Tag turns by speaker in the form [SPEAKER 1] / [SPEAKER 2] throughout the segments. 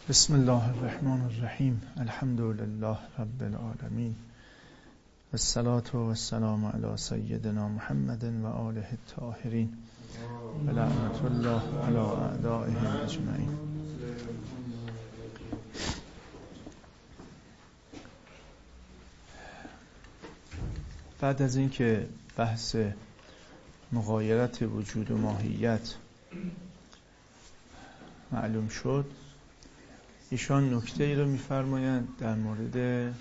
[SPEAKER 1] بسم الله الرحمن الرحیم. الحمد لله رب العالمین، الصلاة و السلام علی سیدنا محمد و آله الطاهرین و لعنت الله علی اعدائهم اجمعین. بعد از اینکه بحث مغایرت وجود و ماهیت معلوم شد، ایشان نکته ای رو می‌فرمایند در مورد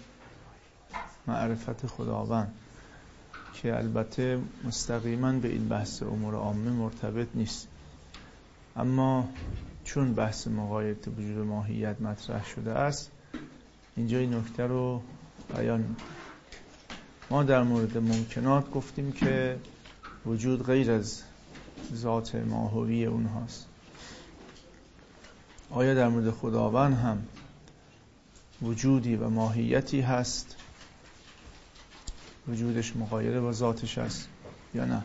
[SPEAKER 1] معرفت خداوند که البته مستقیما به این بحث امور عامه مرتبط نیست، اما چون بحث مغایرت وجود و ماهیت مطرح شده است اینجا این نکته رو بیان می‌کنم. ما در مورد ممکنات گفتیم که وجود غیر از ذات ماهوی اونهاست. آیا در مورد خداوند هم وجودی و ماهیتی هست؟ وجودش مغایر با ذاتش هست یا نه؟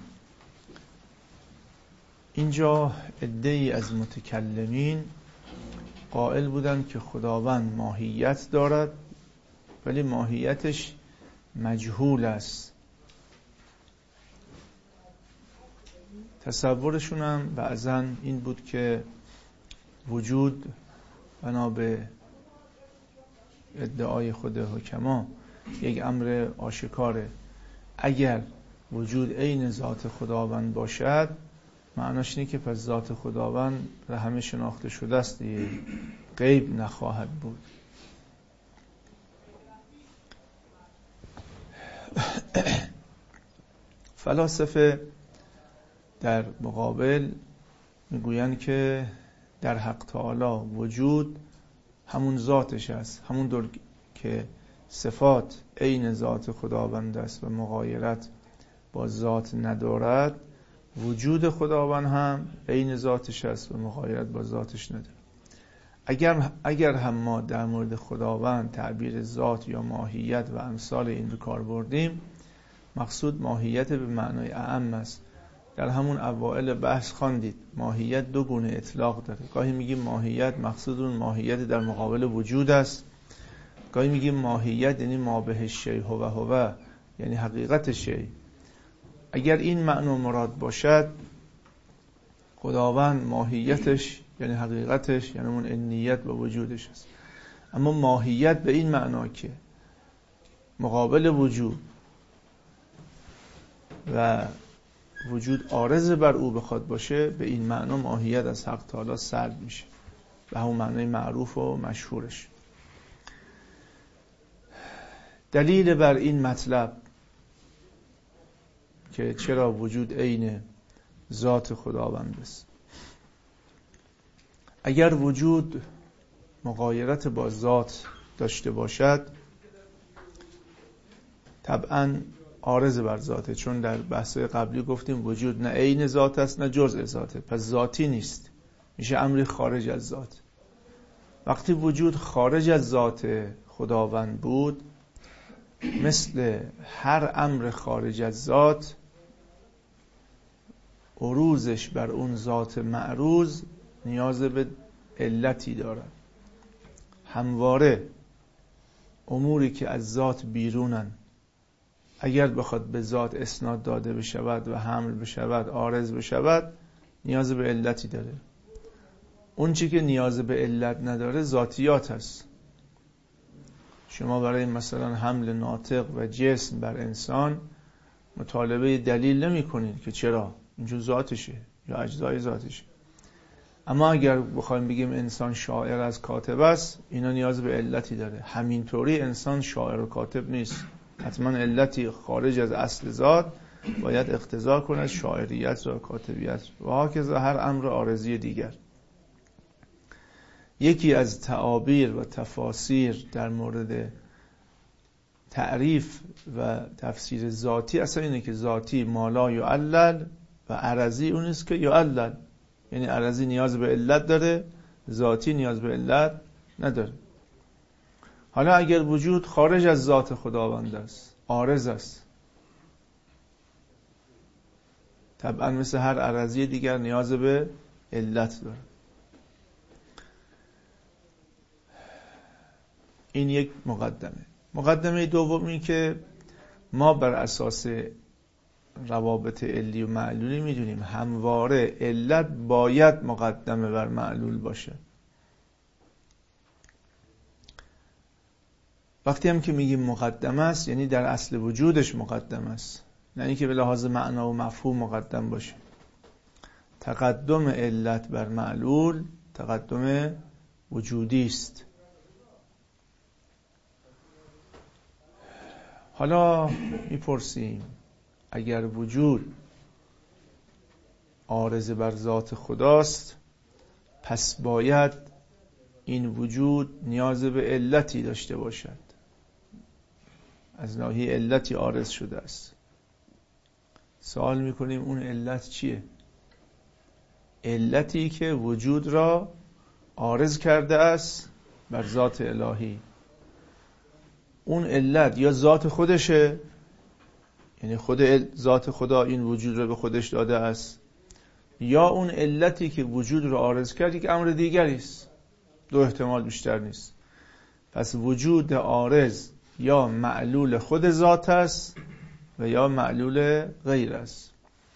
[SPEAKER 1] اینجا عده‌ای از متکلمین قائل بودند که خداوند ماهیت دارد ولی ماهیتش مجهول است. تصورشون هم بعضاً این بود که وجود بنا به ادعای خود حکما یک امر آشکاره. اگر وجود عین ذات خداوند باشد معناش اینه که پس ذات خداوند را همه شناخته شده است، غیب نخواهد بود. فلاسفه در مقابل میگویند که در حق تعالی وجود همون ذاتش است، همون دور که صفات عین ذات خداوند است و مغایرت با ذات ندارد، وجود خداوند هم عین ذاتش است و مغایرت با ذاتش ندارد. اگر هم ما در مورد خداوند تعبیر ذات یا ماهیت و امثال این رو کار بردیم، مقصود ماهیت به معنای اعم است. در همون اوائل بحث خواندید ماهیت دو گونه اطلاق داره. گاهی میگیم ماهیت مقصود اون ماهیت در مقابل وجود است، گاهی میگیم ماهیت یعنی ما به شیء هو یعنی حقیقت شیء. اگر این معنی مراد باشد، خداوند ماهیتش یعنی حقیقتش یعنی اون انیت و وجودش است. اما ماهیت به این معنا که مقابل وجود و وجود عارض بر او بخواد باشه، به این معنا ماهیت از حق تعالی سلب میشه به همون معنای معروف و مشهورش. دلیل بر این مطلب که چرا وجود عین ذات خداوند است، اگر وجود مغایرت با ذات داشته باشد طبعاً عارض بر ذاته، چون در بحث قبلی گفتیم وجود نه عین ذات است نه جزء ذاته، پس ذاتی نیست، میشه امری خارج از ذات. وقتی وجود خارج از ذات خداوند بود، مثل هر امر خارج از ذات عروضش بر اون ذات معروض نیاز به علتی دارد. همواره اموری که از ذات بیرونن اگر بخواد به ذات اسناد داده بشود و حمل بشود، عارض بشود، نیاز به علتی داره. اون چی که نیاز به علت نداره ذاتیات هست. شما برای مثلا حمل ناطق و جسم بر انسان مطالبه دلیل نمی کنید که چرا اینجور ذاتشه یا اجزای ذاتشه. اما اگر بخوایم بگیم انسان شاعر از کاتب است، اینا نیاز به علتی داره. همینطوری انسان شاعر و کاتب نیست، حتما علتی خارج از اصل ذات باید اقتضا کند شاعریت و کاتبیت و هاکذا هر امر عارضی دیگر. یکی از تعابیر و تفاسیر در مورد تعریف و تفسیر ذاتی اصلا اینه که ذاتی مالا یعلل و عرضی اون است که یعلل، یعنی عرضی نیاز به علت داره، ذاتی نیاز به علت نداره. حالا اگر وجود خارج از ذات خداوند است، عارض است، طبعا مثل هر عرضی دیگر نیاز به علت داره. این یک مقدمه دومی که ما بر اساس روابط علی و معلولی میدونیم همواره علت باید مقدمه بر معلول باشه. وقتی هم که میگیم مقدم است یعنی در اصل وجودش مقدم است، نه اینکه به لحاظ معنا و مفهوم مقدم باشه. تقدم علت بر معلول تقدم وجودی است. حالا میپرسیم اگر وجود عارض بر ذات خداست، پس باید این وجود نیاز به علتی داشته باشد، از ناحیه علتی عارض شده است. سوال میکنیم اون علت چیه؟ علتی که وجود را عارض کرده است بر ذات الهی. اون علت یا ذات خودشه، یعنی خود ذات خدا این وجود را به خودش داده است، یا اون علتی که وجود را عارض کرد یک امر دیگری است. دو احتمال بیشتر نیست. پس وجود عارض یا معلول خود ذات است و یا معلول غیر است.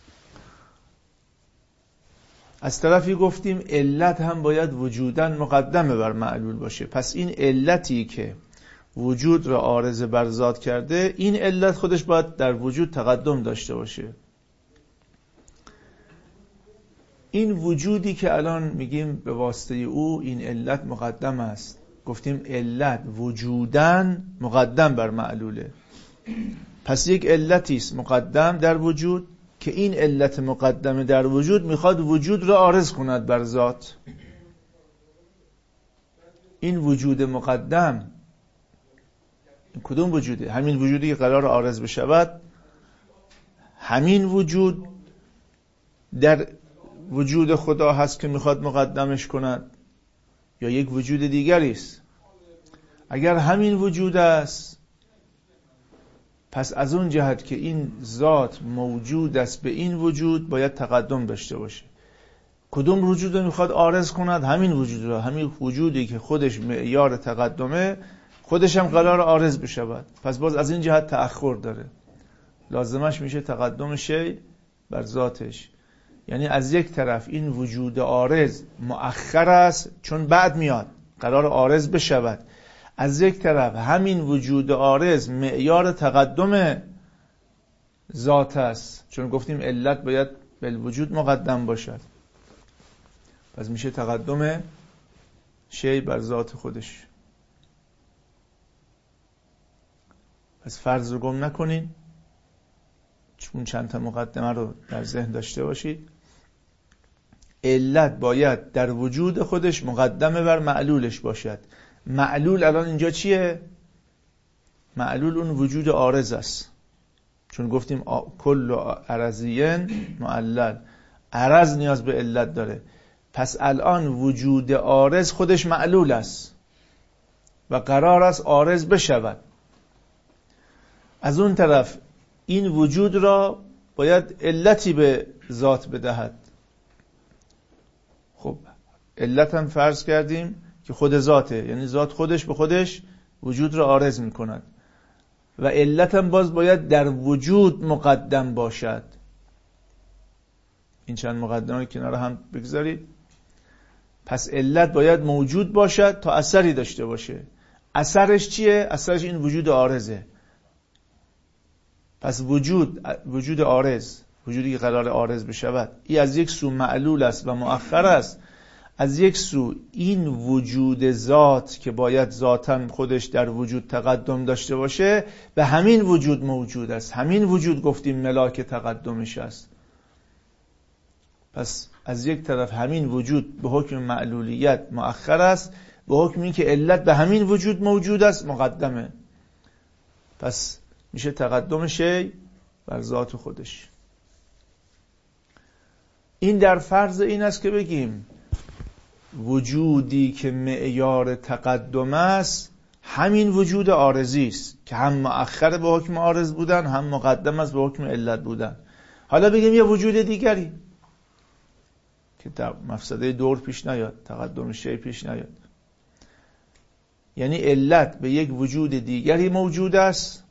[SPEAKER 1] از طرفی گفتیم علت هم باید وجوداً مقدمه بر معلول باشه. پس این علتی که وجود را عارض بر ذات کرده، این علت خودش باید در وجود تقدم داشته باشه. این وجودی که الان میگیم به واسطه او این علت مقدم است، گفتیم علت وجوداً مقدم بر معلوله. پس یک علتی است مقدم در وجود که این علت مقدم در وجود میخواد وجود را عارض کند بر ذات. این وجود مقدم کدوم وجوده؟ همین وجودی که قرار عارض بشود. همین وجود در وجود خدا هست که میخواد مقدمش کند یا یک وجود دیگری است؟ اگر همین وجود است، پس از اون جهت که این ذات موجود است به این وجود باید تقدم داشته باشه. کدوم وجود رو میخواد عارض کند؟ همین وجود رو. همین وجودی که خودش معیار تقدمه، خودش هم قرار عارض بشود. پس باز از این جهت تأخر داره. لازمش میشه تقدم شی بر ذاتش. یعنی از یک طرف این وجود عارض مؤخر است چون بعد میاد قرار عارض بشود. از یک طرف همین وجود عارض معیار تقدم ذات است چون گفتیم علت باید بالوجود مقدم باشد. پس میشه تقدم شی بر ذات خودش. پس فرض رو گم نکنین، چون چند تا مقدمه رو در ذهن داشته باشید. علت باید در وجود خودش مقدمه بر معلولش باشد. معلول الان اینجا چیه؟ معلول اون وجود عارض است، چون گفتیم کل عرضین معلل، عرض نیاز به علت داره. پس الان وجود عارض خودش معلول است و قرار است عارض بشود. از اون طرف این وجود را باید علتی به ذات بدهد. خب علت هم فرض کردیم که خود ذاته، یعنی ذات خودش به خودش وجود را عارض می کند و علت هم باز باید در وجود مقدم باشد. این چند مقدمه کنار هم بگذارید. پس علت باید موجود باشد تا اثری داشته باشه. اثرش چیه؟ اثرش این وجود عارضه. پس وجود عارض، وجودی که قرار عارض بشود، این از یک سو معلول است و مؤخر است. از یک سو این وجود ذات که باید ذاتاً خودش در وجود تقدم داشته باشه به همین وجود موجود است. همین وجود گفتیم ملاک تقدمش است. پس از یک طرف همین وجود به حکم معلولیت مؤخر است، به حکم این که علت به همین وجود موجود است مقدمه. پس میشه تقدم شی بر ذات خودش. این در فرض این است که بگیم وجودی که معیار تقدم است همین وجود عارضی است که هم مؤخر به حکم عارض بودن، هم مقدم است به حکم علت بودن. حالا بگیم یه وجود دیگری که در مفسده دور پیش نیاد، تقدم شی پیش نیاد. یعنی علت به یک وجود دیگری موجود است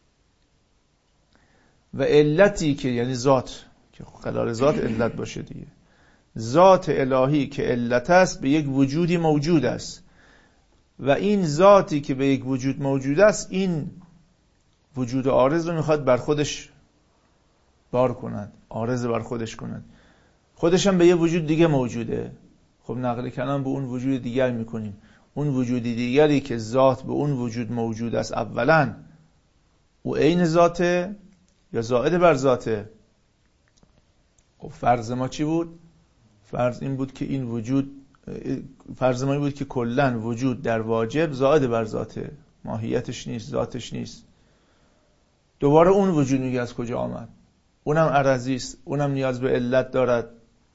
[SPEAKER 1] و علتی که یعنی ذات که قرار ذات علت باشه دیگه، ذات الهی که علت است به یک وجودی موجود است و این ذاتی که به یک وجود موجود است این وجود عارض رو میخواد بر خودش بار کند، عارض بر خودش کند. خودش هم به یه وجود دیگه موجوده. خب نقل کلام به اون وجود دیگر میکنیم. اون وجود دیگری که ذات به اون وجود موجود است اولا او عین ذاته یا زائد بر ذاته؟ خب فرض ما چی بود؟ فرض این بود که این وجود، فرض ما این بود که کلن وجود در واجب زائد بر ذاته، ماهیتش نیست، ذاتش نیست. دوباره اون وجود میگه از کجا آمد؟ اونم عرضی است، اونم نیاز به علت دارد.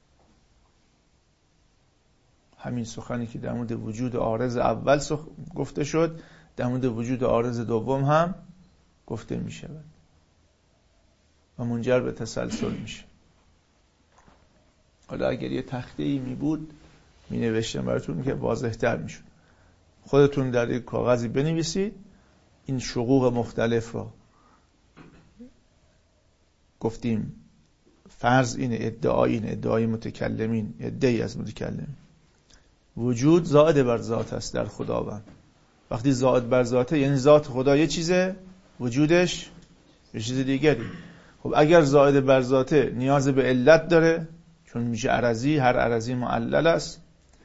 [SPEAKER 1] همین سخنی که در مورد وجود عارض اول گفته شد در مورد وجود عارض دوم هم گفته می شود و منجر به تسلسل میشه. حالا اگر یه تخته‌ای می بود می نوشتم براتون که واضح تر می شود. خودتون در یک کاغذی بنویسید این شقوق مختلف را. گفتیم فرض اینه، ادعای متکلمین، ادعای از متکلمین، وجود زائد بر ذات است در خداوند. وقتی زائد بر ذاته یعنی ذات خدا یه چیزه، وجودش یه چیز دیگری. خب اگر زائد بر ذاته نیاز به علت داره، چون میشه عرضی، هر عرضی معلل است.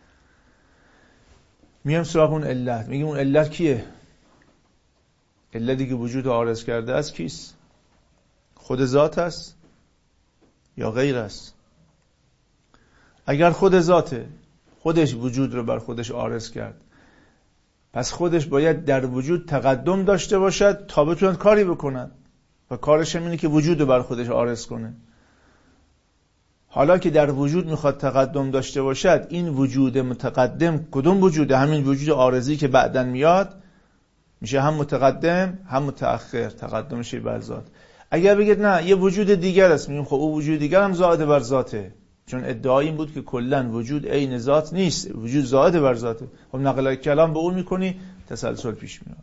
[SPEAKER 1] میام سراغ اون علت، میگیم اون علت کیه؟ علتی که وجود عارض کرده است کیست؟ خود ذات است یا غیر است؟ اگر خود ذاته، خودش وجود رو بر خودش عارض کرد، پس خودش باید در وجود تقدم داشته باشد تا بتواند کاری بکند و کارش هم اینه که وجود رو بر خودش عارض کنه. حالا که در وجود میخواد تقدم داشته باشد، این وجود متقدم کدوم وجوده؟ همین وجود عارضی که بعداً میاد میشه هم متقدم هم متأخر، تقدمش بر ذات. اگر بگید نه یه وجود دیگر است، میگیم خب او وجود دیگر هم زائد بر ذاته، چون ادعای این بود که کلا وجود عین ذات نیست، وجود زائد بر ذاته. خب نقل کلام به اون میکنی تسلسل پیش میاد.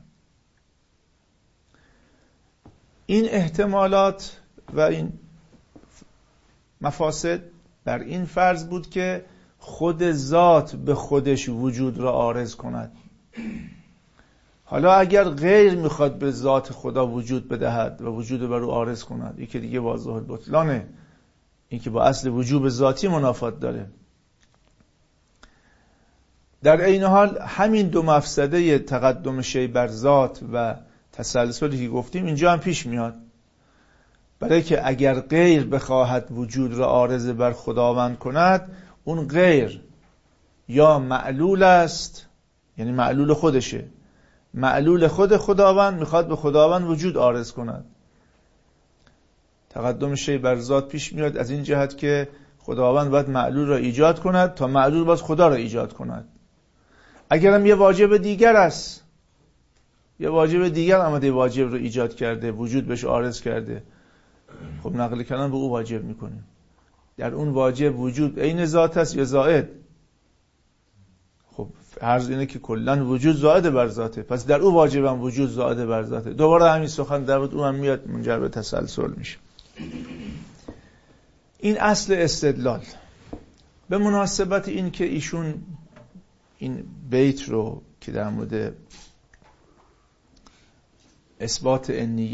[SPEAKER 1] این احتمالات و این مفاسد بر این فرض بود که خود ذات به خودش وجود را عارض کند. حالا اگر غیر میخواد به ذات خدا وجود بدهد و وجود بر او عارض کند، یکی دیگه واضح البطلانه، این که با اصل وجوب ذاتی منافات داره. در عین حال همین دو مفسده تقدم شی بر ذات و تسلسلی که گفتیم اینجا هم پیش میاد، برای که اگر غیر بخواهد وجود را عارض بر خداوند کند، اون غیر یا معلول است، یعنی معلول خودشه، معلول خود خداوند میخواد به خداوند وجود عارض کند. تقدم شی بر ذات پیش میاد از این جهت که خداوند باید معلول را ایجاد کند تا معلول باید خدا را ایجاد کند. اگرم یه واجب دیگر است، یه واجب دیگر آمده واجب را ایجاد کرده، وجود بهش عارض کرده، خب نقل کلام به او واجب میکنیم. در اون واجب وجود عین ذات است یا زائد؟ خب عرض اینه که کلن وجود زائد بر ذاته، پس در او واجبم وجود زائد بر ذاته. دوباره همین سخن در اون هم میاد منجر به تسلسل میشه. این اصل استدلال. به مناسبت این که ایشون این بیت رو که در مورد اثبات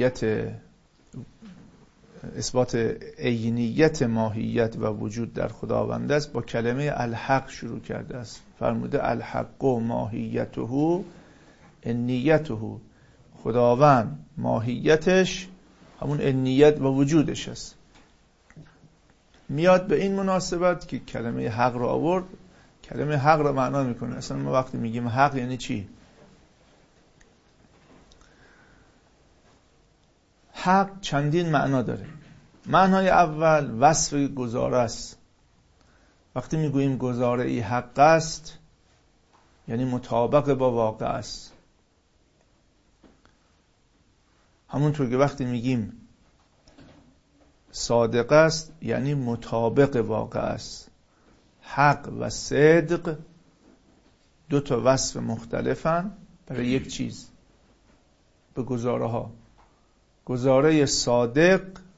[SPEAKER 1] عینیت ماهیت و وجود در خداوند است، با کلمه الحق شروع کرده است. فرموده الحق و ماهیته عینیته، خداوند ماهیتش همون عینیت و وجودش است. میاد به این مناسبت که کلمه حق رو آورد. کلمه حق رو معنا میکنه. اصلا ما وقتی میگیم حق یعنی چی؟ حق چندین معنا داره. معنای اول وصف گزاره است. وقتی میگوییم گزاره ای حق است یعنی مطابق با واقع است. همونطور که وقتی میگیم صادق است یعنی مطابق واقع است. حق و صدق دو تا وصف مختلفن برای یک چیز، به گزاره ها. گزاره صادق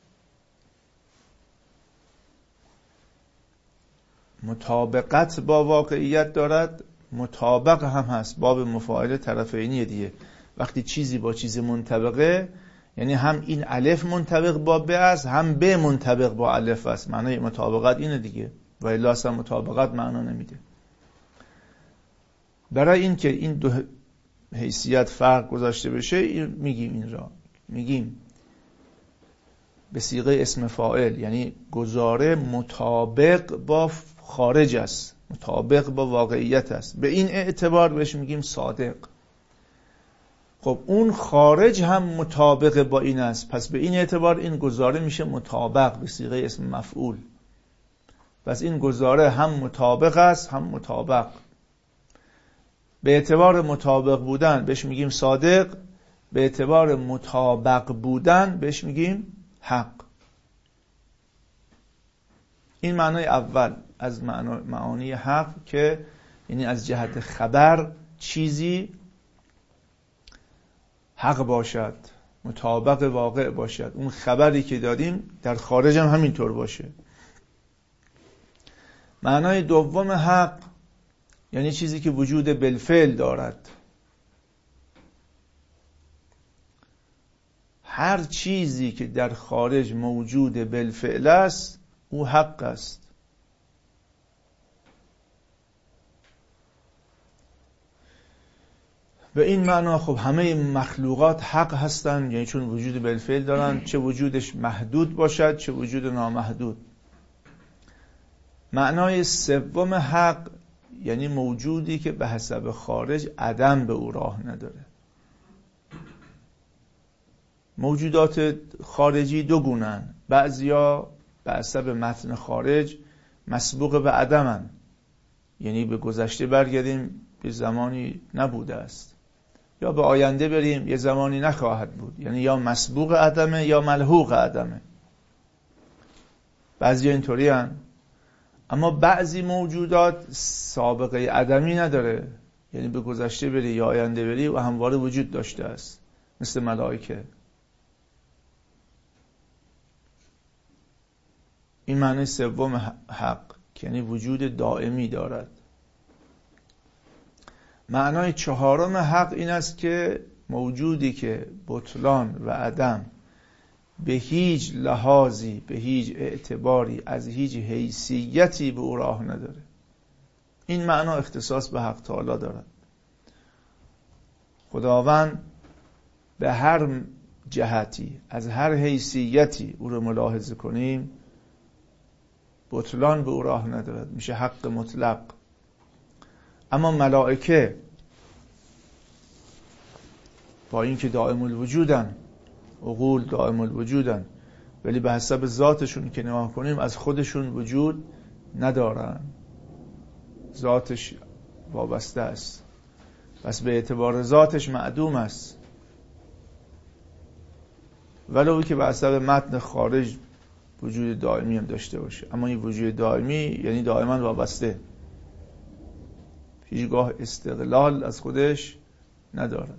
[SPEAKER 1] مطابقت با واقعیت دارد، مطابق هم هست، باب مفاعله طرفینیه دیگه. وقتی چیزی با چیز منطبقه، یعنی هم این الف منطبق با ب است، هم ب منطبق با الف است. معنای مطابقت اینه دیگه، و الا اصلا مطابقت معنا نمیده. برای این که این دو حیثیت فرق گذاشته بشه میگیم این را میگیم به صیغه اسم فاعل، یعنی گزاره مطابق با خارج است، مطابق با واقعیت است. به این اعتبار بهش میگیم صادق. خب اون خارج هم مطابق با این است، پس به این اعتبار این گزاره میشه مطابق به صیغه اسم مفعول. پس این گزاره هم مطابق است هم مطابق. به اعتبار مطابق بودن بهش میگیم صادق، به اعتبار مطابق بودن بهش میگیم حق. این معنای اول از معانی حق، که یعنی از جهت خبر چیزی حق باشد، مطابق واقع باشد. اون خبری که دادیم در خارج هم همینطور باشه. معنای دوم حق یعنی چیزی که وجود بالفعل دارد. هر چیزی که در خارج موجود بالفعل است او حق است. به این معنا خب همه مخلوقات حق هستند، یعنی چون وجود بالفعل دارن، چه وجودش محدود باشد چه وجود نامحدود. معنای سوم حق یعنی موجودی که به حسب خارج عدم به او راه نداره. موجودات خارجی دو گونن، بعضیا به حسب متن خارج مسبوق به عدمن، یعنی به گذشته برگردیم به زمانی نبوده است، یا به آینده بریم یه زمانی نخواهد بود، یعنی یا مسبوق عدمه یا ملحوق عدمه. بعضی اینطوری هن. اما بعضی موجودات سابقه عدمی نداره، یعنی به گذشته بری یا آینده بری و همواره وجود داشته است، مثل ملائکه. این معنی سوم حق، یعنی وجود دائمی دارد. معنای چهارم حق این است که موجودی که بطلان و عدم به هیچ لحاظی، به هیچ اعتباری، از هیچ حیثیتی به او راه نداره. این معنا اختصاص به حق تعالی دارد. خداوند به هر جهتی، از هر حیثیتی او رو ملاحظه کنیم، بطلان به او راه ندارد، میشه حق مطلق. اما ملائکه با اینکه دائم الوجودن، عقول دائم الوجودن، ولی به حسب ذاتشون که نگاه کنیم از خودشون وجود ندارن، ذاتش وابسته است، پس به اعتبار ذاتش معدوم است، ولو که به حسب متن خارج وجود دائمی هم داشته باشه. اما این وجود دائمی یعنی دائما وابسته، هیچگاه استقلال از خودش ندارد.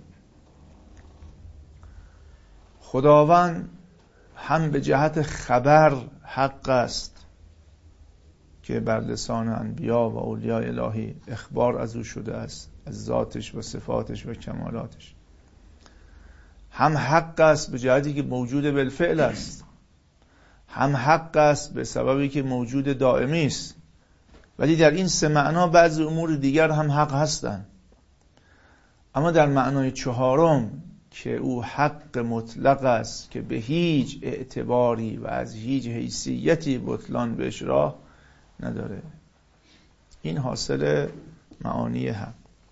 [SPEAKER 1] خداوند هم به جهت خبر حق است که بر لسان انبیا و اولیاء الهی اخبار از او شده است، از ذاتش و صفاتش و کمالاتش. هم حق است به جهتی که موجود بالفعل است، هم حق است به سببی که موجود دائمی است. ولی در این سه معنا بعضی امور دیگر هم حق هستند. اما در معنای چهارم که او حق مطلق است که به هیچ اعتباری و از هیچ حیثیتی بطلان بهش راه نداره، این حاصل معانی حق.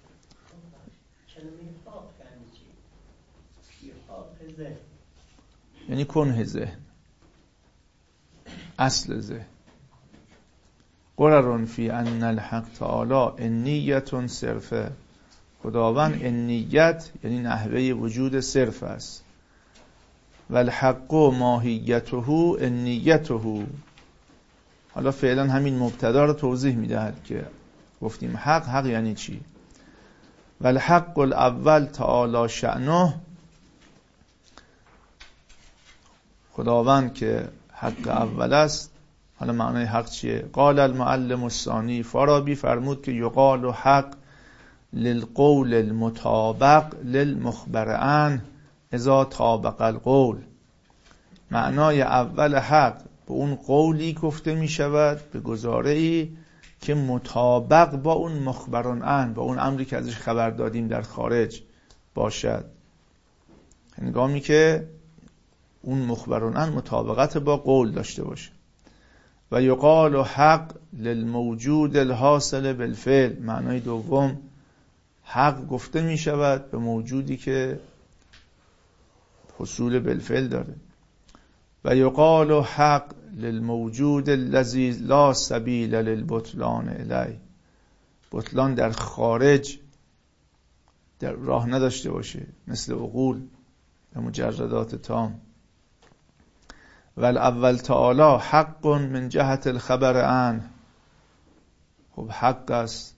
[SPEAKER 1] یعنی کنه ذهن، اصل ذهن. قررون فی ان الحق تعالی انیت صرفه. خداوند انیت یعنی نحوه وجود صرف است. و الحق ماهیته انیته. حالا فعلا همین مبتدا رو توضیح میدهد که گفتیم حق یعنی چی. و الحق الاول تعالی شأنه، خداوند که حق اول است. حالا معنای حق چیه؟ قال المعلم الثانی، فارابی فرمود که یقال حق للقول المطابق للمخبر عنه اذا طابق القول. معنای اول حق به اون قولی گفته می شود، به گزاره‌ای که مطابق با اون مخبران عنه، با اون امری که ازش خبر دادیم در خارج باشد. هنگامی که اون مخبران عنه مطابقت با قول داشته باشه. و یقال حق للموجود الحاصل بالفعل. معنای دوم حق گفته می شود به موجودی که حصول بالفعل داره. و یقال حق للموجود الذی لا سبیل للبطلان الیه. بطلان در خارج در راه نداشته باشه، مثل عقول و مجردات تام. و الاول تعالی حق من جهت الخبر عنه. خب حق است،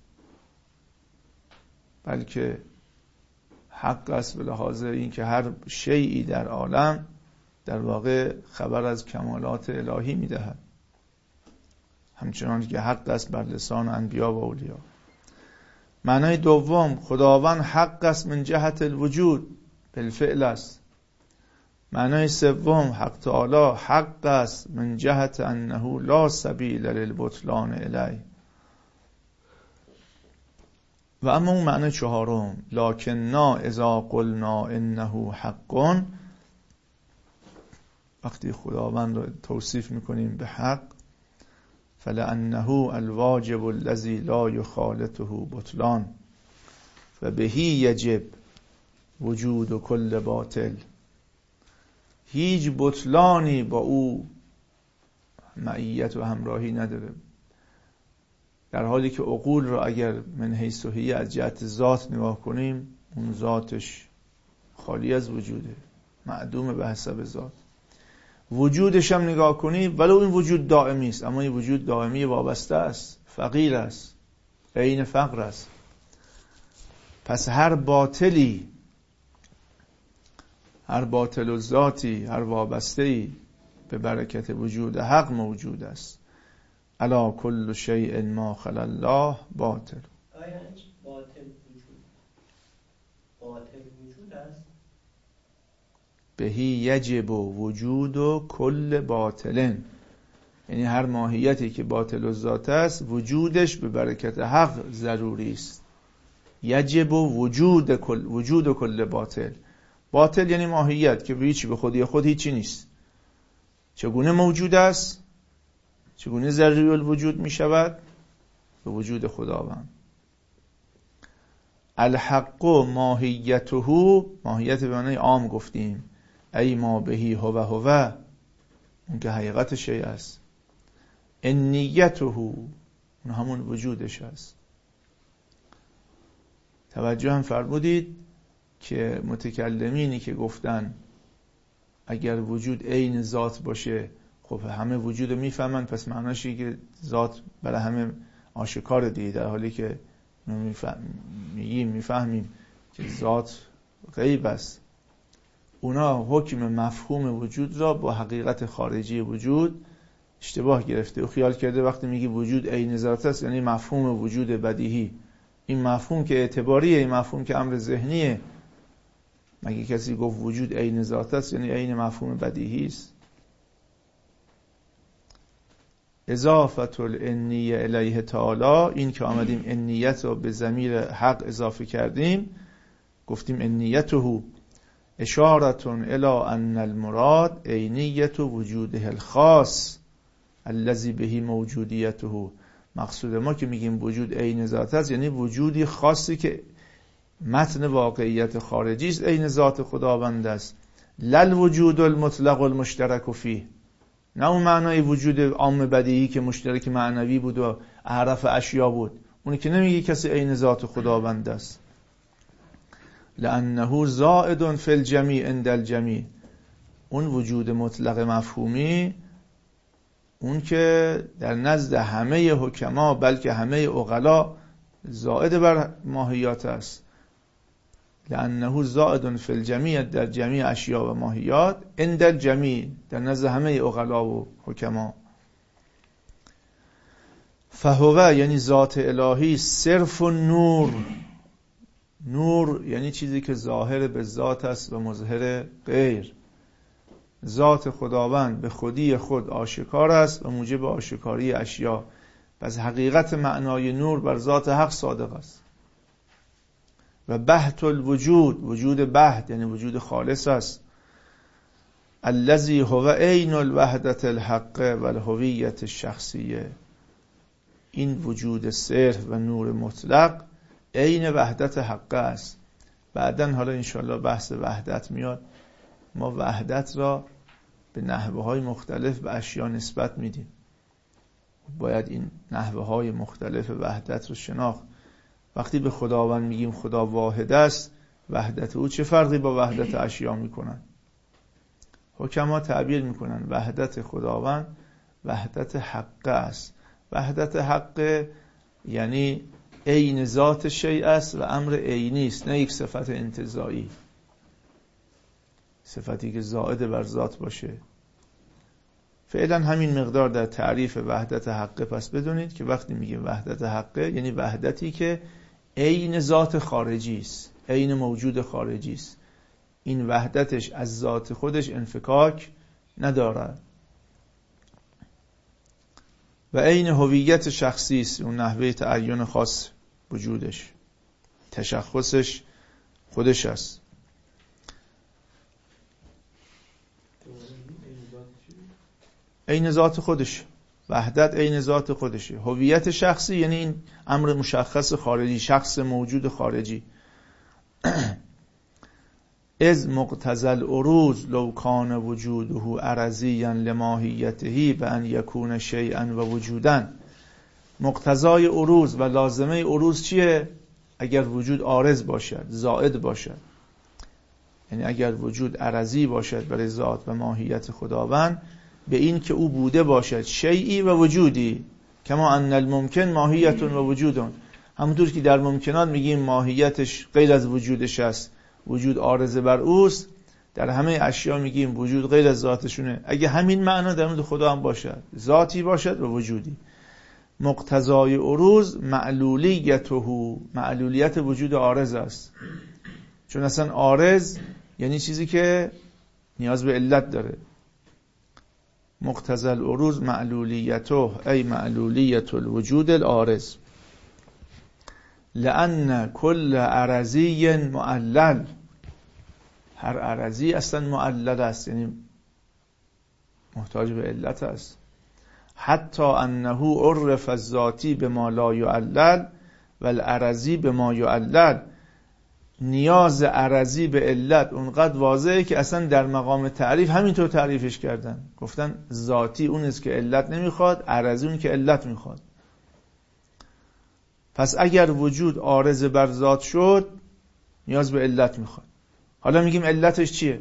[SPEAKER 1] بلکه حق است به لحاظ این که هر شیئی در عالم در واقع خبر از کمالات الهی میدهد، همچنان که حق است بر لسان انبیا و اولیا. معنای دوم خداوند حق است من جهت الوجود، بالفعل است. معنای سوم حق تعالی حق است من جهت انه لا سبیل للبطلان الیه. و اما اون معنی چهارم، لکننا اذا قلنا انه حق، وقتی خداوند رو توصیف میکنیم به حق، فلانه الواجب الذی لا یخالطه بطلان و بهی یجب وجود کل باطل. هیچ بطلانی با او معیت و همراهی نداره، در حالی که عقول را اگر من حیث و هی از جهت ذات نگاه کنیم، اون ذاتش خالی از وجوده، معدوم به حسب ذات. وجودش هم نگاه کنیم ولو این وجود دائمی است، اما این وجود دائمی وابسته است، فقیر است، عین فقر است. پس هر باطلی، هر باطل و ذاتی، هر وابسته‌ای به برکت وجود حق موجود است. الا کل شیء ما خلا الله باطل.
[SPEAKER 2] آیا باطل وجود است؟
[SPEAKER 1] بهی یجب وجود کل باطلن، یعنی هر ماهیتی که باطل و ذات است وجودش به برکت حق ضروری است. یجب وجود کل باطل. باطل یعنی ماهیت که هیچی به خودی خود هیچی نیست. چگونه موجود است؟ چگونه ضروری الوجود می شود؟ به وجود خداوند. الحق ماهیته، ماهیت به معنی عام گفتیم، ای ما بهی هو اون که حقیقت شیء است. انیته اون همون وجودش است. توجه هم فرمودید که متکلمینی که گفتن اگر وجود عین ذات باشه خب همه وجود رو میفهمن، پس معناشه که ذات برای همه آشکار دیگه، در حالی که میفهمیم که ذات غیب است. اونا حکم مفهوم وجود را با حقیقت خارجی وجود اشتباه گرفته و خیال کرده وقتی میگی وجود عین ذات است یعنی مفهوم وجود بدیهی. این مفهوم که اعتباریه، این مفهوم که امر ذهنیه. مگه کسی گفت وجود عین ذات است یعنی عین مفهوم بدیهی است؟ اضافه الانیه الیه تعالی، این که آمدیم انیت رو به ضمیر حق اضافه کردیم، گفتیم انیته اشارتون الی ان المراد عینیت وجوده الخاص الذی به موجودیته. مقصود ما که میگیم وجود عین ذات است یعنی وجودی خاصی که متن واقعیت خارجی است، عین ذات خداوند است. لل وجود المطلق المشترک فیه، نه اون معنای وجود عام بدیهی که مشترک معنوی بود و اعرف اشیا بود، اونی که نمیگه کسی عین ذات خداوند است. لانه زائد فی الجمیع عند الجمیع، اون وجود مطلق مفهومی، اون که در نزد همه حکما بلکه همه عقلا زائد بر ماهیات است. لانه زائد فی الجمیع، در جمیع اشیاء و ماهیات، عند الجمیع، در نزد همه عقلا و حکما. فهو یعنی ذات الهی صرف نور، نور یعنی چیزی که ظاهر به ذات است و مظهر غیر. ذات خداوند به خودی خود آشکار است و موجب آشکاری اشیا. پس حقیقت معنای نور بر ذات حق صادق است. و بحت الوجود، وجود بحت یعنی وجود خالص است. الذی هو عین الوحدت الحق و الهویت الشخصیه، این وجود صرف و نور مطلق عین وحدت حق است. بعدن حالا انشاءالله بحث وحدت میاد. ما وحدت را به نحوه‌های مختلف به اشیا نسبت میدیم. باید این نحوه‌های مختلف وحدت رو شناخت. وقتی به خداوند میگیم خدا واحد است، وحدت او چه فرقی با وحدت اشیا میکنن؟ حکما تعبیر میکنن وحدت خداوند وحدت حق است. وحدت حق یعنی عین ذات شیء است و امر عینی است، نه یک صفت انتزاعی، صفتی که زائد بر ذات باشه. فعلا همین مقدار در تعریف وحدت حق. پس بدونید که وقتی میگیم وحدت حق یعنی وحدتی که عین ذات خارجی است، عین موجود خارجی است. این وحدتش از ذات خودش انفکاک ندارد و عین هویت شخصی است. اون نحوه تعین خاص وجودش، تشخصش خودش است. عین ذات خودش، وحدت عین ذات خودشه. هویت شخصی یعنی این امر مشخص خارجی، شخص موجود خارجی. از مقتضى العروض لو کان وجوده عرضیا لماهیته بان یکون شیئا و وجودا. مقتضای عروض و لازمه عروض چیه؟ اگر وجود عارض باشد، زائد باشد، یعنی اگر وجود عرضی باشد برای ذات و ماهیت خداوند، به این که او بوده باشد شیئی و وجودی، کما ان الممکن ماهیت و وجود. همونطور که در ممکنات میگیم ماهیتش غیر از وجودش است، وجود عارض بر اوست، در همه اشیا میگیم وجود غیر از ذاتشونه. اگه همین معنا در مورد خدا هم باشد، ذاتی باشد و وجودی. مقتضای عروض معلولیته، معلولیت وجود عارض است. چون اصلا عارض یعنی چیزی که نیاز به علت داره. مقتضى العروض معلولیته ای معلولیت الوجود العارض. لأن كل عرضی معلل، هر عرضی اصلا معلل است، یعنی محتاج به علت است. حتی انه عرف الذاتی بما لا يعلل و العرضی بما يعلل. نیاز عرضی به علت اونقدر واضحه که اصلا در مقام تعریف همینطور تعریفش کردن. گفتن ذاتی اون است که علت نمیخواد، عرضی اون که علت میخواد. پس اگر وجود عارض بر ذات شد، نیاز به علت میخواد. حالا میگیم علتش چیه؟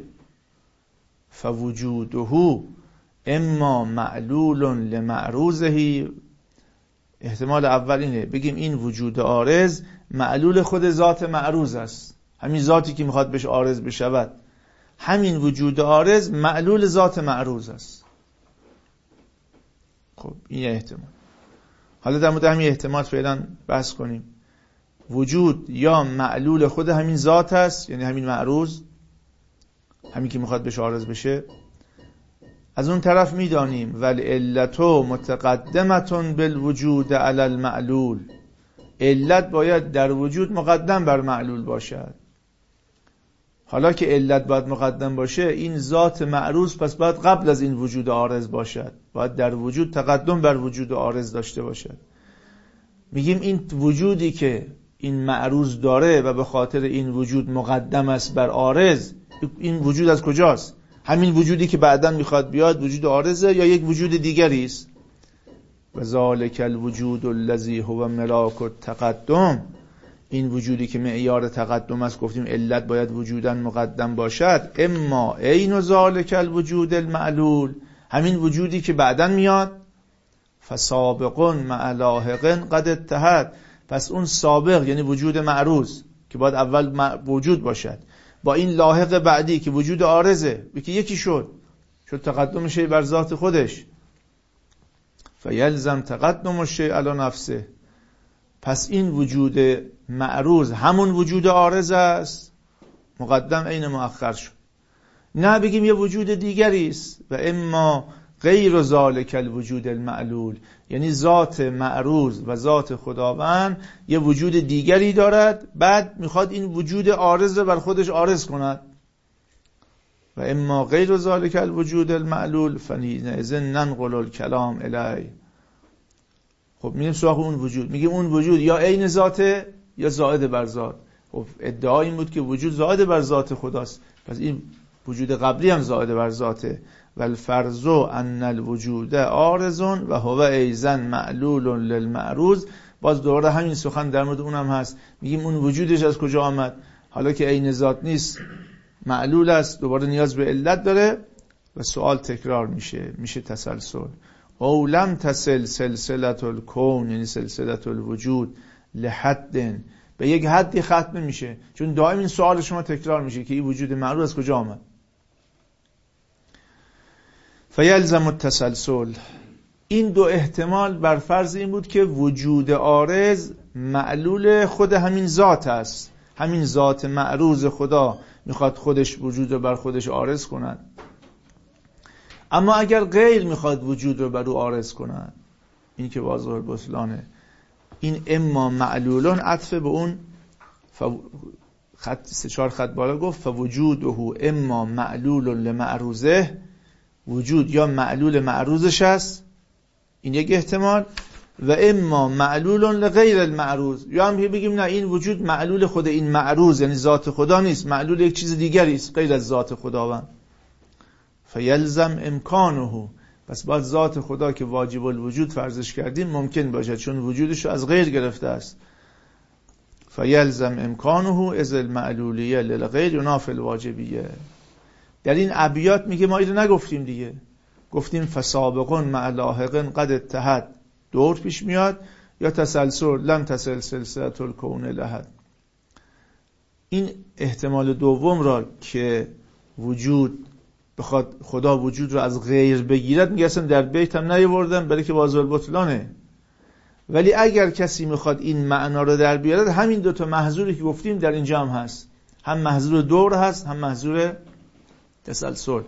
[SPEAKER 1] فوجوده اما معلول لمعروضه. احتمال اول اینه بگیم این وجود عارض معلول خود ذات معروض است، همین ذاتی که میخواد بهش عارض بشود، همین وجود عارض معلول ذات معروض است. خب این احتمال. حالا در مورد همین احتمال فعلا بحث کنیم. وجود یا معلول خود همین ذات است، یعنی همین معروض، همین که میخواد بهش عارض بشه. از اون طرف میدانیم والعلت متقدمه بالوجود علی المعلول. علت باید در وجود مقدم بر معلول باشد. حالا که علت باید مقدم باشه، این ذات معروض پس باید قبل از این وجود عارض باشد، باید در وجود تقدم بر وجود عارض داشته باشد. میگیم این وجودی که این معروض داره و به خاطر این وجود مقدم است بر عارض، این وجود از کجاست؟ همین وجودی که بعداً میخواد بیاد وجود عارضه یا یک وجود دیگری است؟ و ذالک الوجود الذی هو ملاک التقدم. این وجودی که معیار تقدم است، گفتیم علت باید وجوداً مقدم باشد. اما عین ذالک الوجود المعلول، همین وجودی که بعداً میاد. فسابق مع لاحق قد اتحد. پس اون سابق یعنی وجود معروض که که باید اول وجود باشد، با این لاحق بعدی که وجود عارضه، یکی شد تقدم شیء بر ذات خودش. فیلزم تقدم الشیء علی نفسه، پس این وجود معروض همون وجود عارض است، مقدم عین مؤخر شد. نه بگیم یه وجود دیگری است، و اما غیر ذالک الوجود المعلول، یعنی ذات معروض و ذات خداوند یه وجود دیگری دارد، بعد میخواد این وجود عارض رو بر خودش عارض کند. و اما غیر ذالک الوجود المعلول فحینئذ ننقل الکلام الیه. خب میریم سراغ اون وجود، میگیم اون وجود یا عین ذاته یا زائد بر ذات. خب ادعا این بود که وجود زائد بر ذات خداست، پس این وجود قبلی هم زائد بر ذاته. والفرض ان الوجود عارض و هو ایضا معلول للمعروض. باز دوباره همین سخن در مورد اونم هست، میگیم اون وجودش از کجا آمد؟ حالا که عین ذات نیست، معلول است، دوباره نیاز به علت داره و سوال تکرار میشه تسلسل. او لم تصل سلسله الکون، یعنی سلسله الوجود، لحد، به یک حدی ختم میشه، چون دائم این سوال شما تکرار میشه که این وجود معلول از کجا آمد. فیلزم التسلسل. این دو احتمال بر فرض این بود که وجود عارض معلول خود همین ذات است، همین ذات معروض خدا میخواد خودش وجود رو بر خودش عارض کند. اما اگر غیر میخواد وجود رو بر او عارض کند، این که واضح البطلانه، این اما معلولون عطف به اون خط 3-4 خط بالا گفت فوجوده اما معلول لمعروضه، وجود یا معلول معروضش است، این یک احتمال، و اما معلول لغیر المعروض، یا هم بگیم نه این وجود معلول خود این معروض یعنی ذات خدا نیست، معلول یک چیز دیگری است غیر از ذات خداوند. فیلزم امکانه، پس باید ذات خدا که واجب الوجود فرضش کردیم ممکن باشد، چون وجودش رو از غیر گرفته است. فیلزم امکانه از المعلولیه للغیر ینافی الواجبیه. در این ابیات میگه ما اینو نگفتیم دیگه، گفتیم فسابقون مع لاحقن قد اتحد، دور پیش میاد، یا تسلسل لم تصل سلسله الکون لحد. این احتمال دوم را که وجود بخواد خدا وجود رو از غیر بگیرد، میگه اصلا در بیت هم نیاوردن برای که واضح البطلانه. ولی اگر کسی میخواد این معنا رو در بیارد، همین دوتا محظوری که گفتیم در اینجا هم هست، هم محظور دور هست هم محظور تسلسل.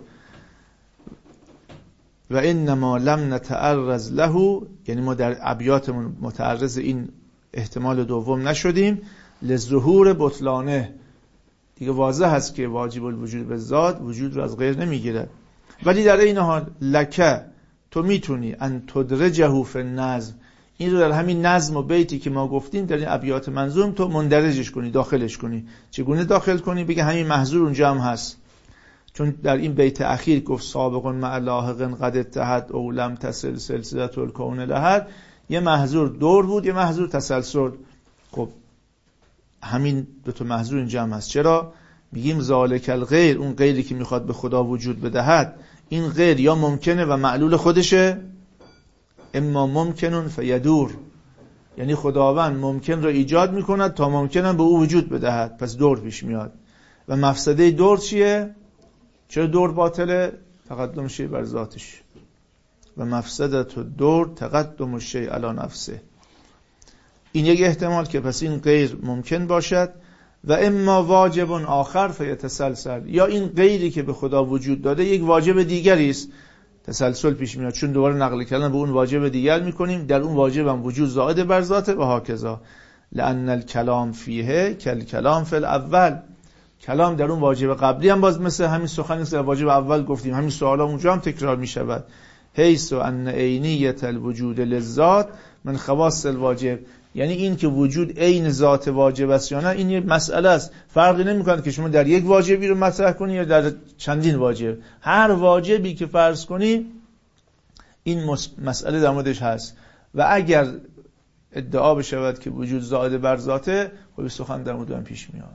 [SPEAKER 1] و انما لم نتعرض له، یعنی ما در ابیاتمون متعرض این احتمال دوم نشدیم، لظهور بطلانه، دیگه واضح هست که واجب الوجود به ذات وجود رو از غیر نمیگیرد. ولی در این حال لکه، تو میتونی ان تدرجه فی النظم، این رو در همین نظم و بیتی که ما گفتیم در این ابیات منظوم تو مندرجش کنی، داخلش کنی. چگونه داخل کنی؟ بگه همین محظور اونجا هم هست، چون در این بیت اخیر گفت سابقون مع لاحقن قد اتحد او لم تصل سلسله الکون لحد، یه محظور دور بود یه محظور تسلسل. خب همین دو تا محظور اینجا هم هست. چرا؟ میگیم ذالک الغیر، اون غیری که میخواد به خدا وجود بدهد، این غیر یا ممکنه و معلول خودشه، اما ممکنون فیدور، یعنی خداوند ممکن را ایجاد میکند تا ممکنم به او وجود بدهد، پس دور پیش میاد. و مفسده دور چیه؟ چرا دور باطله؟ تقدم شیء بر ذاتش. و مفسدت دور تقدم الشیء علی نفسه. این یک احتمال که پس این غیر ممکن باشد. و اما واجب آخر فیتسلسل، یا این غیری که به خدا وجود داده یک واجب دیگری است، تسلسل پیش میاد، چون دوباره نقل کردن به اون واجب دیگر میکنیم، در اون واجب هم وجود زائد بر ذاته و هاکذا. لان الکلام فیه کلام فی الاول، کلام در اون واجب قبلی هم باز مثل همین سخنی که در واجب اول گفتیم، همین سوالا اونجا هم تکرار میشود. حیث ان عینیت الوجود للذات من خواص الواجب، یعنی این که وجود عین ذات واجب است یا نه، این یه مسئله است، فرقی نمیکنه که شما در یک واجبی رو مطرح کنی یا در چندین واجب. هر واجبی که فرض کنی این مسئله در موردش هست. و اگر ادعا بشود که وجود زائد بر ذاته، خب سخن در مورد هم پیش میاد.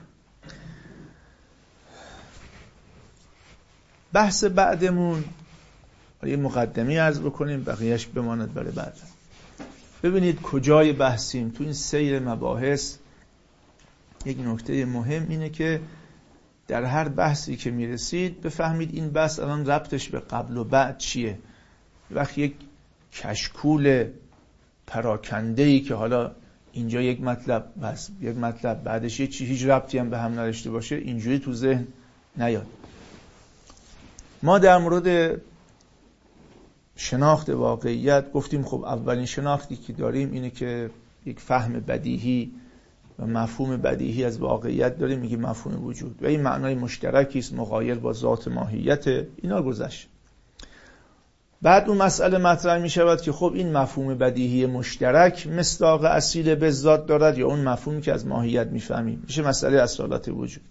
[SPEAKER 1] بحث بعدمون یه مقدمی عرض بکنیم، بقیهش بماند برای بعد. ببینید کجای بحثیم تو این سیر مباحث. یک نکته مهم اینه که در هر بحثی که میرسید بفهمید این بحث الان ربطش به قبل و بعد چیه. وقتی یک کشکول پراکنده‌ای که حالا اینجا یک مطلب بس یک مطلب بعدش یه چی هیچ ربطی هم به هم نداشته باشه اینجوری تو ذهن نیاد. ما در مورد شناخت واقعیت گفتیم خب اولین شناختی که داریم اینه که یک فهم بدیهی و مفهوم بدیهی از واقعیت داریم، میگه مفهوم وجود و این معنای مشترکی است مغایر با ذات ماهیت. اینا گذشت. بعد اون مسئله مطرح می شود که خب این مفهوم بدیهی مشترک مصداق اصیل به ذات دارد یا اون مفهومی که از ماهیت میفهمیم، میشه مسئله اصالت وجود.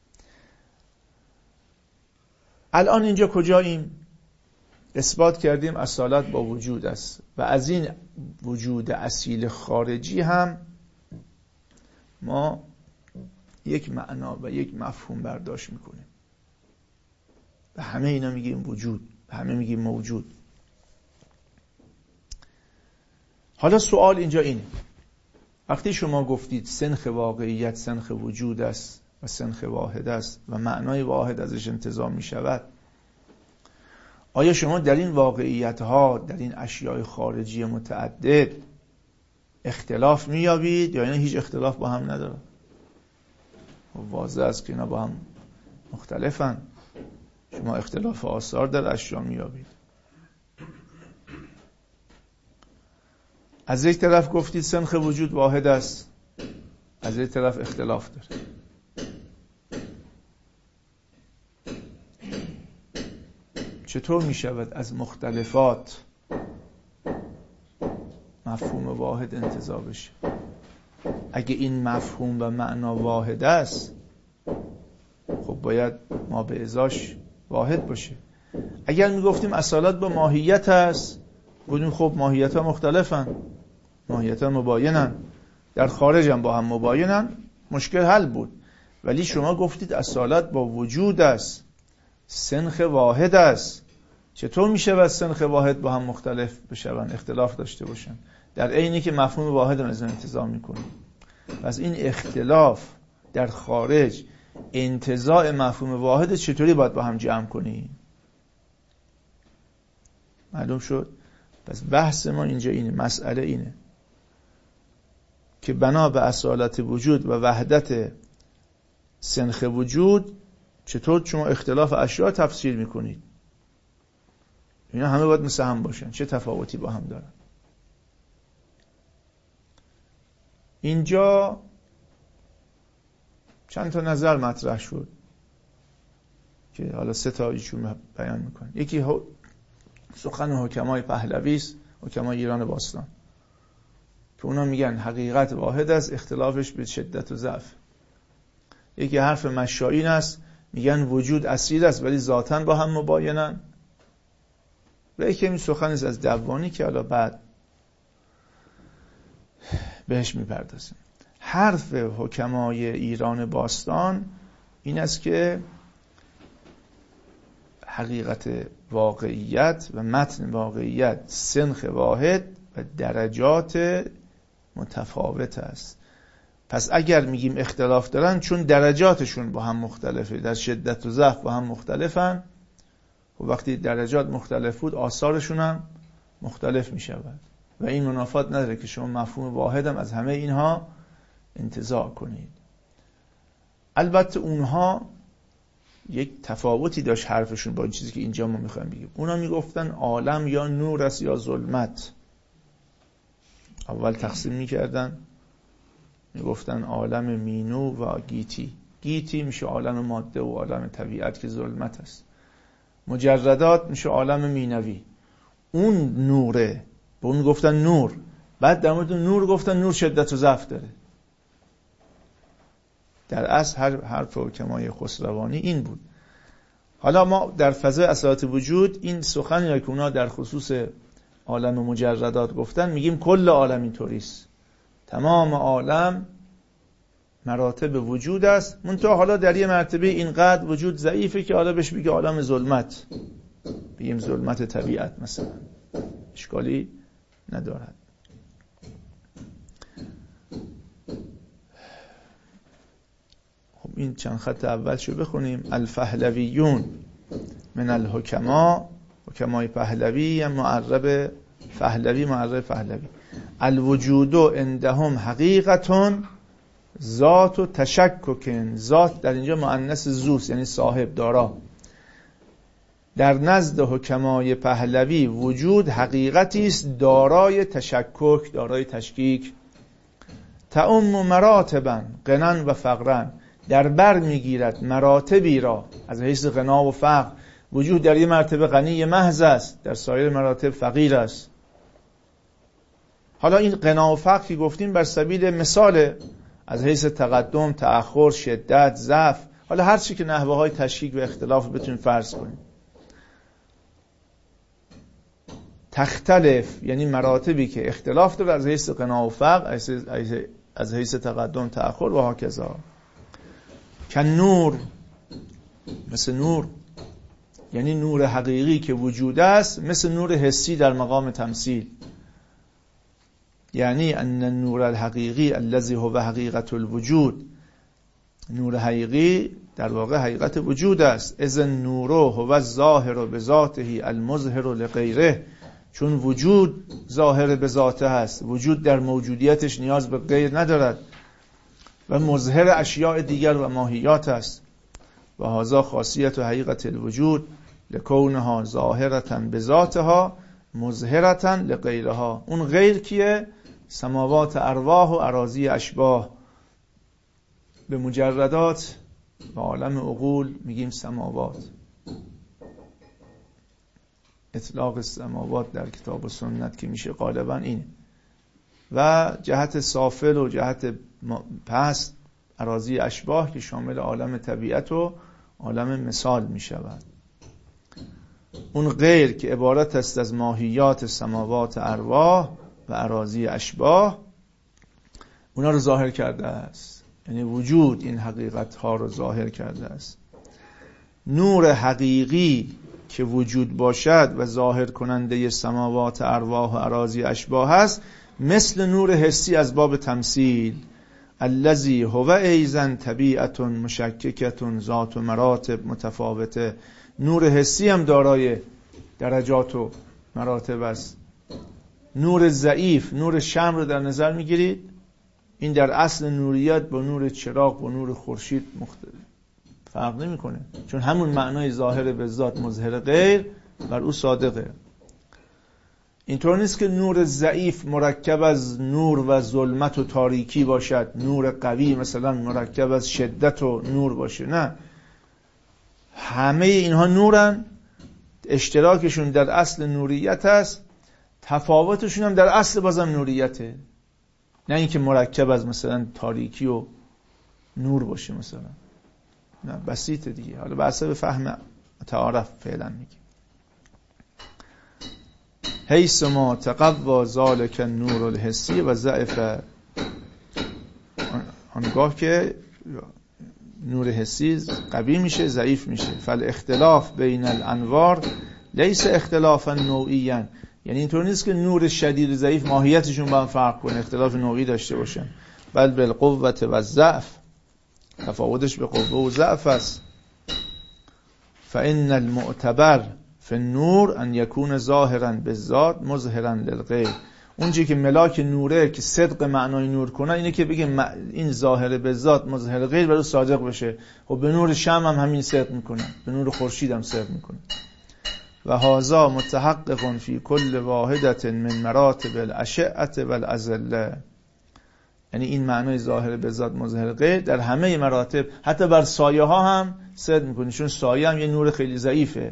[SPEAKER 1] الان اینجا کجاییم؟ اثبات کردیم اصالت با وجود است و از این وجود اصیل خارجی هم ما یک معنا و یک مفهوم برداشت میکنیم. به همه اینا میگیم وجود، به همه میگیم موجود. حالا سوال اینجا اینه، وقتی شما گفتید سنخ واقعیت سنخ وجود است و سنخ واحد است و معنای واحد ازش انتزاع می شود، آیا شما در این واقعیت ها در این اشیاء خارجی متعدد اختلاف می یابید یا یعنی هیچ اختلاف با هم ندارن؟ واضح است که اینا با هم مختلفن. شما اختلاف آثار در اشیاء می یابید. از یک طرف گفتید سنخ وجود واحد است، از یک طرف اختلاف داره. چطور می شود از مختلفات مفهوم واحد انتزاع بشه؟ اگه این مفهوم و معنا واحد است خب باید ما به ازاش واحد باشه. اگر می گفتیم اصالت با ماهیت است، بودیم خب ماهیت ها مختلفن، ماهیت ها مباینن، در خارج هم با هم مباینن، مشکل حل بود. ولی شما گفتید اصالت با وجود است، سنخ واحد است. چطور میشه و سنخ واحد با هم مختلف بشون، اختلاف داشته باشن، در عینی که مفهوم واحد رو انتزاع میکنیم؟ پس این اختلاف در خارج انتزاع مفهوم واحد چطوری باید با هم جمع کنیم؟ معلوم شد؟ پس بحث ما اینجا اینه، مسئله اینه که بنا به اصالت وجود و وحدت سنخ وجود چطور شما اختلاف اشیاء تفسیر میکنید؟ اینا همه باید مثل هم باشن، چه تفاوتی با هم دارن؟ اینجا چند تا نظر مطرح شد که حالا 3 تا ایشون بیان میکنه. یکی سخن حکمای پهلوی است، حکمای ایران باستان، که اونا میگن حقیقت واحد است، اختلافش به شدت و ضعف. یکی حرف مشایین است، میگن وجود اصیل است ولی ذاتاً با هم مباینن. و یکی این سخن است از دوانی که حالا بعد بهش میپردازیم. حرف حکمای ایران باستان این است که حقیقت واقعیت و متن واقعیت سنخ واحد و درجات متفاوت است. پس اگر میگیم اختلاف دارن چون درجاتشون با هم مختلفه، در شدت و ضعف با هم مختلفن، و وقتی درجات مختلف بود آثارشون هم مختلف میشود و این منافات نداره که شما مفهوم واحد هم از همه اینها انتزاع کنید. البته اونها یک تفاوتی داشت حرفشون با این چیزی که اینجا ما میخوایم بگیم. اونا میگفتن عالم یا نور است یا ظلمت. اول تقسیم میکردن، میگفتن عالم مینو و گیتی. گیتی میشه عالم ماده و عالم طبیعت که ظلمت است. مجردات میشه عالم مینوی، اون نوره، به اون گفتن نور. بعد در مورد نور گفتن نور شدت و ضعف داره. در اصل حرف حکمای خسروانی این بود. حالا ما در فضای اصالت وجود این سخنی که اونا در خصوص عالم مجردات گفتن میگیم کل عالم اینطوریست، تمام عالم مراتب وجود است، منتها حالا در یه مرتبه اینقدر وجود ضعیفه که حالا بهش بگه عالم ظلمت، بگیم ظلمت طبیعت مثلا، اشکالی ندارد. این چند خط اولشو بخونیم. الفهلویون من الحکما، حکمای پهلوی هم معرب فهلوی، معرب فهلوی. الوجود عندهم حقیقتون ذات و تشککن، ذات در اینجا مؤنث زوس یعنی صاحب، دارا. در نزد حکمای پهلوی وجود حقیقتی است دارای تشکک، دارای تشکیک. تعم مراتبا غنى و فقرا، در بر میگیرد مراتبی را از حیث غنا و فقر. وجود در یه مرتبه غنی محض است، در سایر مراتب فقیر است. حالا این غنا و فقر که گفتیم بر سبیل مثال، از حیث تقدم، تأخر، شدت، ضعف، حالا هر چی که نحوه های تشکیک و اختلاف بتونیم فرض کنیم. تختلف یعنی مراتبی که اختلاف داره از حیث غنا و فقر، از حیث تقدم، تأخر و هاکذا. که نور، مثل نور، یعنی نور حقیقی که وجود است، مثل نور حسی در مقام تمثیل. یعنی ان النور الحقیقی الذي هو حقیقت الوجود، نور حقیقی در واقع حقیقت وجود است. اذ النور هو الظاهر بذاته المظهر لغیره، چون وجود ظاهر به ذاته است، وجود در موجودیتش نیاز به غیر ندارد و مظهر اشیاء دیگر و ماهیات است. و هذا خاصیت و حقیقت الوجود لکونها ظاهرة بذاتها مظهرة لغیرها. اون غیر کیه؟ سماوات ارواح و اراضی اشباح. به مجردات و عالم عقول میگیم سماوات. اطلاق سماوات در کتاب و سنت که میشه غالبا اینه. و جهت سافل و جهت پست اراضی اشباح که شامل عالم طبیعت و عالم مثال میشود. اون غیر که عبارت است از ماهیات سماوات ارواح و اراضی اشباح، اونا رو ظاهر کرده است. یعنی وجود این حقیقت ها رو ظاهر کرده است. نور حقیقی که وجود باشد و ظاهر کننده سماوات ارواح و اراضی اشباح است، مثل نور حسی از باب تمثیل. الذی هو ایضا طبیعت مشککت ذات و مراتب متفاوته. نور حسی هم دارای درجات و مراتب است. نور ضعیف، نور شمع رو در نظر میگیرید، این در اصل نوریت با نور چراغ با نور خورشید فرق نمیکنه، چون همون معنای ظاهر به ذات مظهر غیر بر او صادقه. اینطور نیست که نور ضعیف مرکب از نور و ظلمت و تاریکی باشد، نور قوی مثلا مرکب از شدت و نور باشه. نه، همه اینها نورن، اشتراکشون در اصل نوریت است، تفاوتشون هم در اصل بازم نوریته. نه اینکه مرکب از مثلا تاریکی و نور باشه مثلا، نه، بسیطه دیگه. حالا بحث به فهم تعارف فعلا میگیم. حیث ما تقوی ذالک النور الحسی و ضعف، آنگاه که نور حسی قوی میشه ضعیف میشه. فالاختلاف بین الانوار لیس اختلافا نوعیا، یعنی اینطور نیست که نور شدید و ضعیف ماهیتشون با هم فرق کنه، اختلاف نوعی داشته باشن، بل بالقوه و الضعف، تفاوتش به قوه و ضعف است. فان المعتبر فی النور ان یکون ظاهرا بالذات مظهرا للغیر. اونجایی که ملاک نوره که صدق معنای نور کنه اینه که بگه این ظاهر به ذات مظهر غیر برای صادق بشه. خب به نور شمع هم همین صدق میکنه، به نور خورشید هم صدق میکنه. و هذا متحقق فی کل واحدة من مراتب الاشعه والازله، یعنی این معنای ظاهر به ذات مظهر غیر در همه مراتب، حتی بر سایه ها هم صدق میکنه، چون سایه هم یه نور خیلی ضعیفه.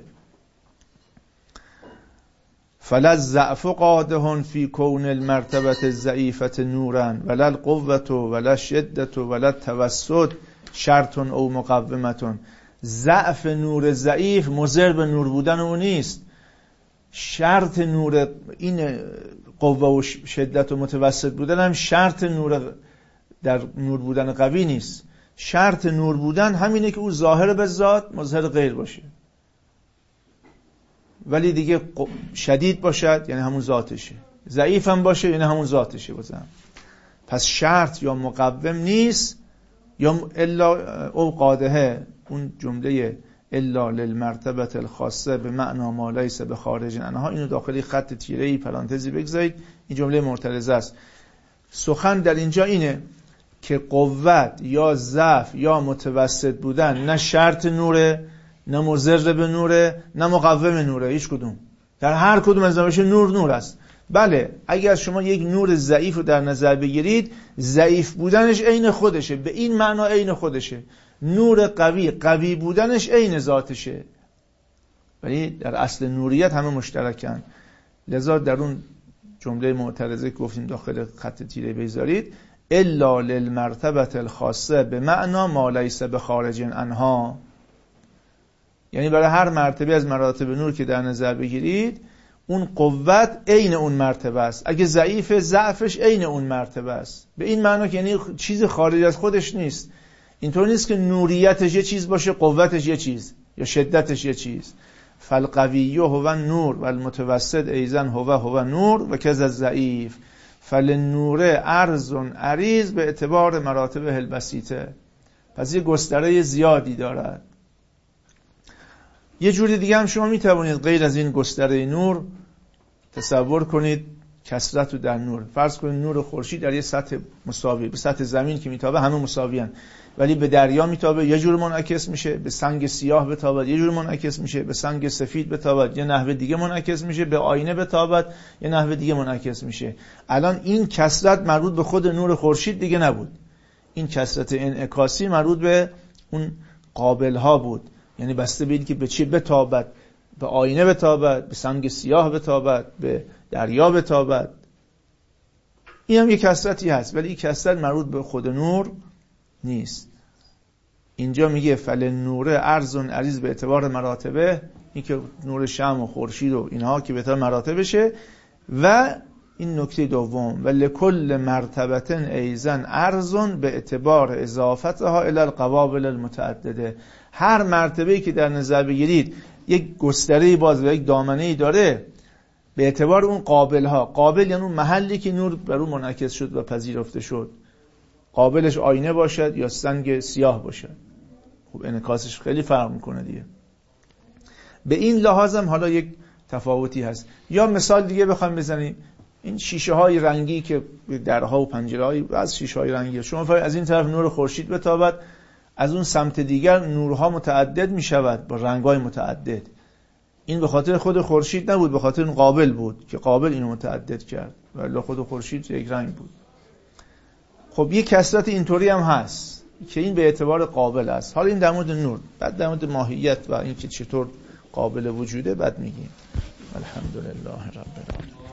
[SPEAKER 1] فلا الضعف قادح فی کون المرتبه الضعیفه نورا ولا القوه ولا الشده ولا التوسط شرط او مقومه. ضعف نور ضعیف مضر به نور بودن اون نیست. شرط نور این قوه و شدت و متوسط بودن هم شرط نور در نور بودن قوی نیست. شرط نور بودن همینه که او ظاهر به ذات مظهر غیر باشه، ولی دیگه شدید باشد یعنی همون ذاتشه، ضعیف هم باشه یعنی همون ذاتشه بازم. پس شرط یا مقوم نیست، یا الا او قاده، اون جمله الا للمرتبه الخاصه به معنا ما لیس بخارج عنها، اینو داخل خط تیره‌ای پرانتزی بگذارید، این جمله معترضه است. سخن در اینجا اینه که قوت یا ضعف یا متوسط بودن نه شرط نوره، نه مضر به نوره، نه مقوم نوره، هیچ کدوم. در هر کدوم از اینا نور است. بله اگر شما یک نور ضعیف رو در نظر بگیرید، ضعیف بودنش عین خودشه، به این معنا عین خودشه. نور قوی بودنش عین ذاتشه، ولی در اصل نوریت همه مشترکن. لذا در اون جمله معترضه که گفتیم داخل خط تیره بذارید الا للمرتبه الخاصه به معنا ما لیس بخارج عنها، یعنی برای هر مرتبه از مراتب نور که در نظر بگیرید اون قوت عین اون مرتبه است. اگه ضعیف، ضعفش عین اون مرتبه است. به این معنا که یعنی چیز خارج از خودش نیست. اینطور نیست که نوریتش یه چیز باشه، قوتش یه چیز یا شدتش یه چیز. فالقوی هو نور و المتوسط ایزن هو نور و کذ الضعیف فالنور ارز عریض به اعتبار مراتب البسیطه. پس یه گستره زیادی دارد. یه جوری دیگه هم شما میتوانید غیر از این گستره نور تصور کنید کثرت رو در نور. فرض کنید نور خورشید در یه سطح مساوی، به سطح زمین که میتابه همه مساویان، ولی به دریا میتابه یه جور منعکس میشه، به سنگ سیاه بتابد یه جور منعکس میشه، به سنگ سفید بتابد یه نحوه دیگه منعکس میشه، به آینه بتابد یه نحوه دیگه منعکس میشه. الان این کثرت مربوط به خود نور خورشید دیگه نبود، این کثرت انعکاسی مربوط به اون قابل ها بود، یعنی بسته به این که به چی بتابد، به آینه بتابد، به سنگ سیاه بتابد، به دریا بتابد. این هم یک کثرتی هست، ولی این کثرت مربوط به خود نور نیست. اینجا میگه فل نور ارز عریض به اعتبار مراتبه، این که نور شمع و خورشید و اینها که به اعتبار مراتبشه. و این نکته دوم و لکل مرتبه ایزن ارز به اعتبار اضافتها الی القوابل المتعدده. هر مرتبه‌ای که در نظر بگیرید یک گستره باز و یک دامنه‌ای داره به اعتبار اون قابل‌ها. قابل یعنی اون محلی که نور بر اون منعکس شد و پذیرفته شد. قابلش آینه باشد یا سنگ سیاه باشد. خب انعکاسش خیلی فرق میکنه دیگه. به این لحاظ هم حالا یک تفاوتی هست. یا مثال دیگه بخوام بزنیم، این شیشه های رنگی که درها و پنجره های از شیشه های رنگی، شما فرض از این طرف نور خورشید بتابد، از اون سمت دیگر نورها متعدد می شود با رنگ های متعدد. این به خاطر خود خورشید نبود، به خاطر اون قابل بود که قابل اینو متعدد کرد، ولی خود خورشید یک رنگ بود. خب یک کثرت اینطوری هم هست که این به اعتبار قابل است. حالا این در مورد نور، بعد در مورد ماهیت و اینکه چطور قابل وجوده بعد میگیم. الحمدلله رب العالمین.